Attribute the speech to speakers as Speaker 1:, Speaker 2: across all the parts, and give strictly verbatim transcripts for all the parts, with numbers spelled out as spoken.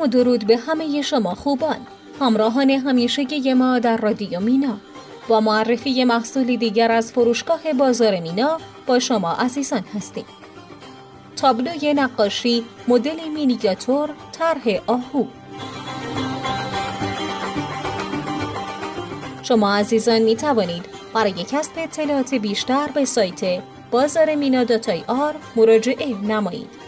Speaker 1: سلام و درود به همه شما خوبان، همراهان همیشگی ما در رادیو مینا. با معرفی محصولی دیگر از فروشگاه بازار مینا با شما عزیزان هستیم. تابلوی نقاشی مدل مینیاتور طرح آهو. شما عزیزان می توانید برای کسب اطلاعات بیشتر به سایت بازار مینا دات آی آر مراجعه نمایید.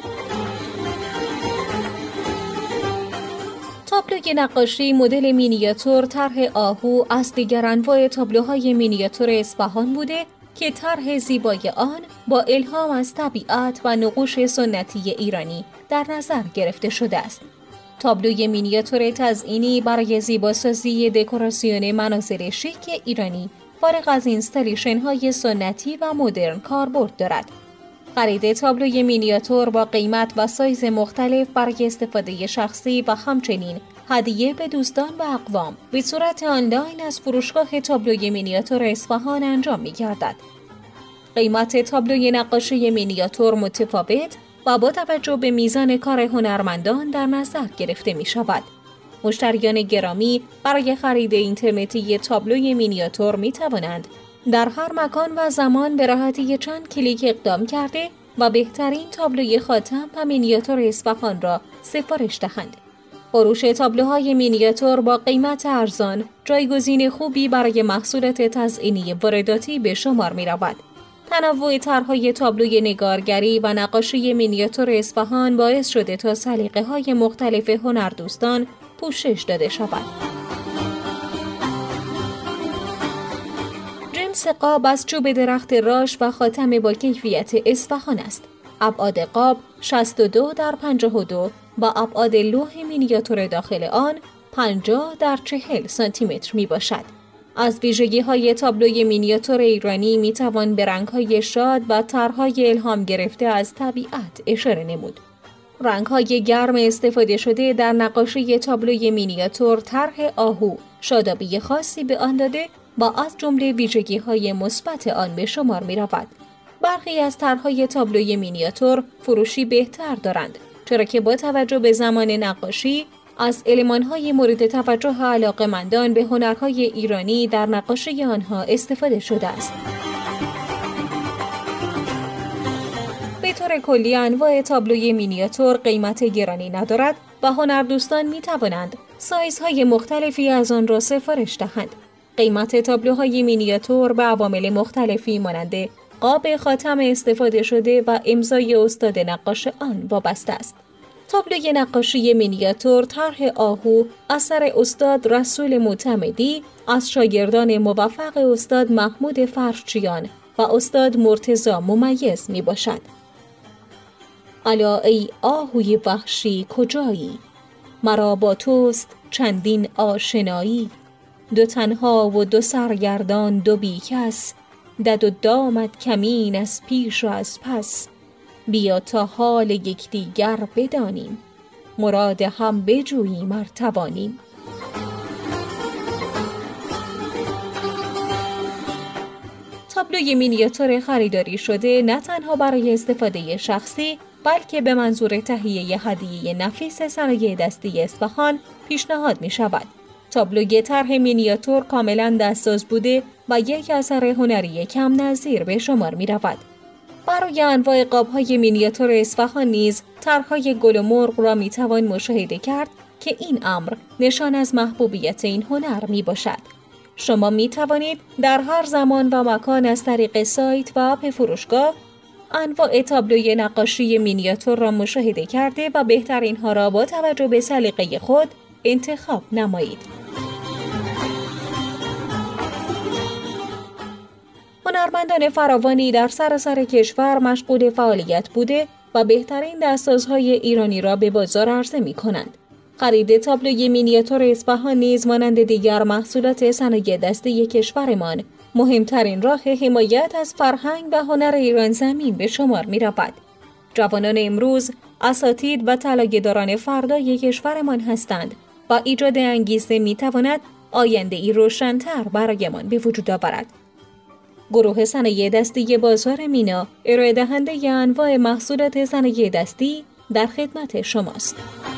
Speaker 1: تابلوی نقاشی مدل مینیاتور طرح آهو از دیگر انواع تابلوهای مینیاتور اصفهان بوده که طرح زیبای آن با الهام از طبیعت و نقوش سنتی ایرانی در نظر گرفته شده است. تابلوی مینیاتور تزئینی برای زیباسازی دکوراسیون منازل شیک ایرانی فارغ از اینستالیشن‌های سنتی و مدرن کاربرد دارد. خرید تابلوی مینیاتور با قیمت و سایز مختلف برای استفاده شخصی و همچنین هدیه به دوستان و اقوام به صورت آنلاین از فروشگاه تابلوی مینیاتور اصفهان انجام می‌گردد. قیمت تابلوی نقاشی مینیاتور متفاوت و با توجه به میزان کار هنرمندان در نظر گرفته می‌شود. مشتریان گرامی برای خرید اینترنتی تابلوی مینیاتور می‌توانند در هر مکان و زمان به راحتی چند کلیک اقدام کرده و بهترین تابلوی خاتم و مینیاتور اصفهان را سفارش دهند. فروش تابلوهای مینیاتور با قیمت ارزان جایگزین خوبی برای محصولات تزئینی وارداتی به شمار می رود. تنوع طرح‌های تابلوی نگارگری و نقاشی مینیاتور اصفهان باعث شده تا سلیقه‌های مختلف هنردوستان پوشش داده شود. جنس قاب از چوب درخت راش و خاتم با کیفیت اصفهان است. ابعاد قاب شصت و دو در پنجاه و دو و ابعاد لوح مینیاتور داخل آن پنجاه در چهل سانتی متر می باشد. از ویژگی‌های تابلوی مینیاتور ایرانی می توان به رنگ‌های شاد و طرح‌های الهام گرفته از طبیعت اشاره نمود. رنگ‌های گرم استفاده شده در نقاشی تابلوی مینیاتور طرح آهو شادابی خاصی به آن داده و از جمله ویژگی‌های مثبت آن به شمار می‌رود. برخی از طرح‌های تابلوی مینیاتور فروشی بهتر دارند، چرا که با توجه به زمان نقاشی از المان‌های مورد توجه علاقه‌مندان به هنرهای ایرانی در نقاشی آنها استفاده شده است. به طور کلی انواع تابلوی مینیاتور قیمت گرانی ندارد و هنردوستان می‌توانند سایزهای مختلفی از آن را سفارش دهند. قیمت تابلوهای مینیاتور به عوامل مختلفی مانند قاب خاتم استفاده شده و امضای استاد نقاش آن وابسته است. تابلوی نقاشی مینیاتور طرح آهو اثر استاد رسول معتمدی از شاگردان موفق استاد محمود فرشچیان و استاد مرتضی ممیز می باشد. الا ای آهوی وحشی کجایی؟ مرا با توست چندین آشنایی. دو تنها و دو سرگردان دو بی کس، دد و دامت کمین از پیش و از پس. بیا تا حال یکدیگر بدانیم، مراد هم بجوییم ار توانیم. تابلوی مینیاتور خریداری شده نه تنها برای استفاده شخصی بلکه به منظور تهیه هدیه نفیس صنایع دستی اصفهان پیشنهاد می شود. تابلوی طرح مینیاتور کاملا دستساز بوده و یک اثر هنری کم نظیر به شمار می رود. برای انواع قاب‌های مینیاتور اصفهان نیز طرح‌های گل و مرغ را می توان مشاهده کرد که این امر نشان از محبوبیت این هنر می باشد. شما می توانید در هر زمان و مکان از طریق سایت و اپ فروشگاه انواع تابلوی نقاشی مینیاتور را مشاهده کرده و بهترین ها را با توجه به سلیقه خود انتخاب نمایید. هنرمندان فراوانی در سراسر کشور مشغول فعالیت بوده و بهترین دستسازهای ایرانی را به بازار عرضه می کنند. خرید تابلوی مینیاتور اصفهان نیز مانند دیگر محصولات صنایع دستی کشورمان مهمترین راه حمایت از فرهنگ و هنر ایران زمین به شمار می رود. جوانان امروز اساتید و طلایه‌داران فردای کشورمان هستند و ایجاد انگیزه می تواند آینده ای روشن‌تر برایمان به وجود آورد. گروه صنایع دستی بازار مینا ارائه دهنده انواع محصولات صنایع دستی در خدمت شماست.